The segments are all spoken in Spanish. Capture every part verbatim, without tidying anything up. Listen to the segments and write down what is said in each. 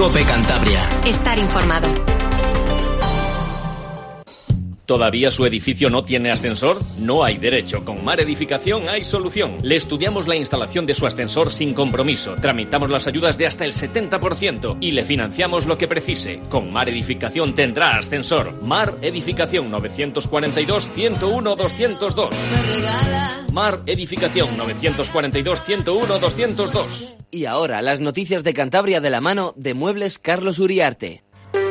COPE Cantabria. Estar informado. ¿Todavía su edificio no tiene ascensor? No hay derecho. Con Mar Edificación hay solución. Le estudiamos la instalación de su ascensor sin compromiso. Tramitamos las ayudas de hasta el setenta por ciento y le financiamos lo que precise. Con Mar Edificación tendrá ascensor. Mar Edificación nueve cuatro dos, uno cero uno, dos cero dos. Mar Edificación nueve cuatro dos, uno cero uno, dos cero dos. Y ahora las noticias de Cantabria de la mano de Muebles Carlos Uriarte.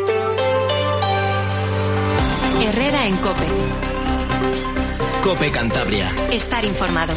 Herrera en COPE. COPE Cantabria. Estar informado.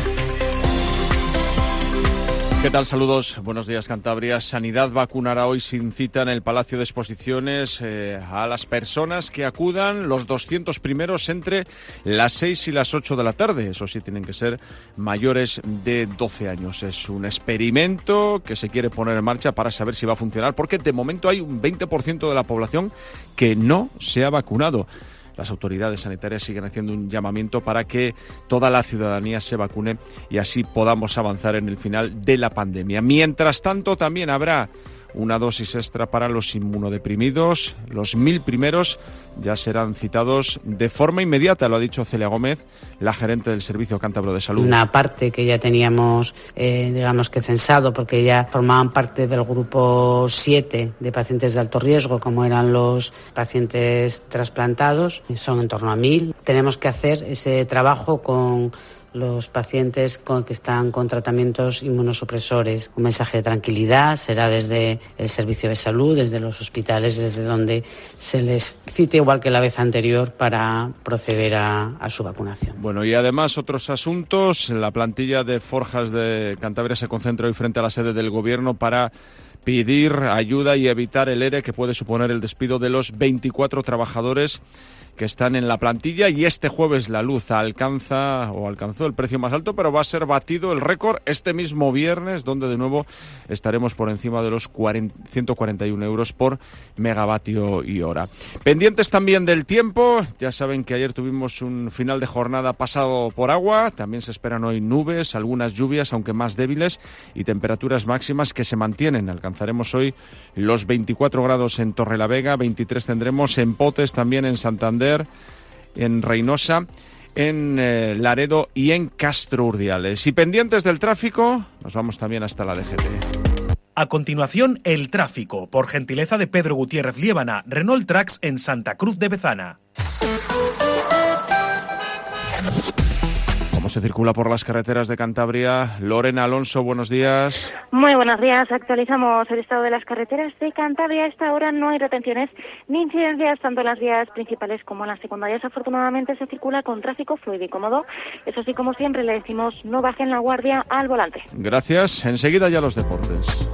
¿Qué tal? Saludos. Buenos días, Cantabria. Sanidad vacunará hoy sin cita en el Palacio de Exposiciones eh, a las personas que acudan los doscientos primeros entre las seis y las ocho de la tarde. Eso sí, tienen que ser mayores de doce años. Es un experimento que se quiere poner en marcha para saber si va a funcionar, porque de momento hay un veinte por ciento de la población que no se ha vacunado. Las autoridades sanitarias siguen haciendo un llamamiento para que toda la ciudadanía se vacune y así podamos avanzar en el final de la pandemia. Mientras tanto, también habrá una dosis extra para los inmunodeprimidos. Los mil primeros ya serán citados de forma inmediata, lo ha dicho Celia Gómez, la gerente del Servicio Cántabro de Salud. Una parte que ya teníamos, eh, digamos que censado, porque ya formaban parte del grupo siete de pacientes de alto riesgo, como eran los pacientes trasplantados, son en torno a mil. Tenemos que hacer ese trabajo con los pacientes con, que están con tratamientos inmunosupresores. Un mensaje de tranquilidad será desde el servicio de salud, desde los hospitales, desde donde se les cite igual que la vez anterior para proceder a, a su vacunación. Bueno, y además otros asuntos. La plantilla de Forjas de Cantabria se concentra hoy frente a la sede del Gobierno para pedir ayuda y evitar el ERE que puede suponer el despido de los veinticuatro trabajadores que están en la plantilla, y este jueves la luz alcanza o alcanzó el precio más alto, pero va a ser batido el récord este mismo viernes, donde de nuevo estaremos por encima de los ciento cuarenta y uno euros por megavatio y hora. Pendientes también del tiempo, ya saben que ayer tuvimos un final de jornada pasado por agua, también se esperan hoy nubes, algunas lluvias, aunque más débiles, y temperaturas máximas que se mantienen. Alcanzaremos hoy los veinticuatro grados en Torrelavega, veintitrés tendremos en Potes, también en Santander, en Reynosa, en eh, Laredo y en Castro Urdiales. Y pendientes del tráfico, nos vamos también hasta la D G T. A continuación, el tráfico, por gentileza de Pedro Gutiérrez Liébana, Renault Trax en Santa Cruz de Bezana. ¿Cómo se circula por las carreteras de Cantabria? Lorena Alonso, buenos días. Muy buenos días. Actualizamos el estado de las carreteras de Cantabria. A esta hora no hay retenciones ni incidencias, tanto en las vías principales como en las secundarias. Afortunadamente se circula con tráfico fluido y cómodo. Eso sí, como siempre, le decimos no bajen la guardia al volante. Gracias. Enseguida ya los deportes.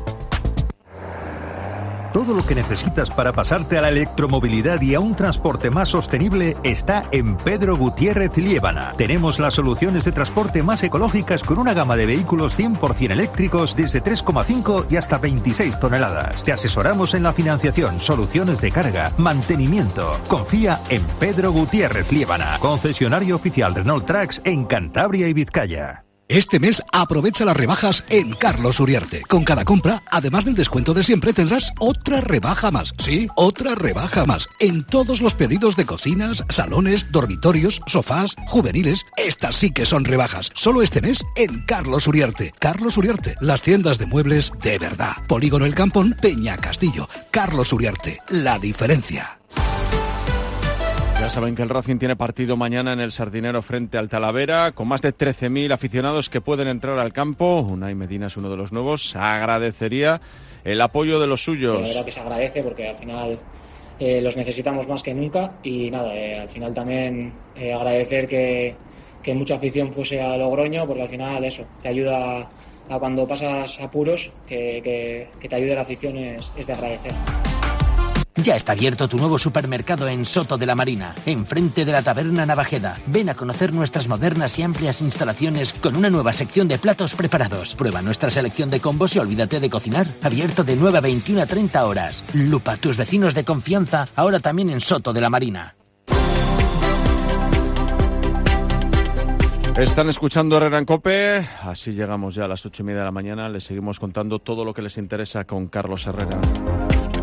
Todo lo que necesitas para pasarte a la electromovilidad y a un transporte más sostenible está en Pedro Gutiérrez Liébana. Tenemos las soluciones de transporte más ecológicas con una gama de vehículos cien por ciento eléctricos desde tres coma cinco y hasta veintiséis toneladas. Te asesoramos en la financiación, soluciones de carga, mantenimiento. Confía en Pedro Gutiérrez Liébana, concesionario oficial Renault Trax en Cantabria y Vizcaya. Este mes aprovecha las rebajas en Carlos Uriarte. Con cada compra, además del descuento de siempre, tendrás otra rebaja más. Sí, otra rebaja más. En todos los pedidos de cocinas, salones, dormitorios, sofás, juveniles. Estas sí que son rebajas. Solo este mes en Carlos Uriarte. Carlos Uriarte, las tiendas de muebles de verdad. Polígono El Campón, Peña Castillo. Carlos Uriarte, la diferencia. Ya saben que el Racing tiene partido mañana en el Sardinero frente al Talavera, con más de trece mil aficionados que pueden entrar al campo. Unai Medina es uno de los nuevos. Agradecería el apoyo de los suyos. La verdad que se agradece porque al final eh, los necesitamos más que nunca y nada, eh, al final también eh, agradecer que, que mucha afición fuese a Logroño, porque al final eso, te ayuda a, a cuando pasas apuros, que, que, que te ayude la afición es, es de agradecer. Ya está abierto tu nuevo supermercado en Soto de la Marina, enfrente de la Taberna Navajeda. Ven a conocer nuestras modernas y amplias instalaciones con una nueva sección de platos preparados. Prueba nuestra selección de combos y olvídate de cocinar. Abierto de nueve a veintiuna a treinta horas. Lupa, tus vecinos de confianza, ahora también en Soto de la Marina. Están escuchando Herrera en COPE, así llegamos ya a las ocho y media de la mañana, les seguimos contando todo lo que les interesa con Carlos Herrera.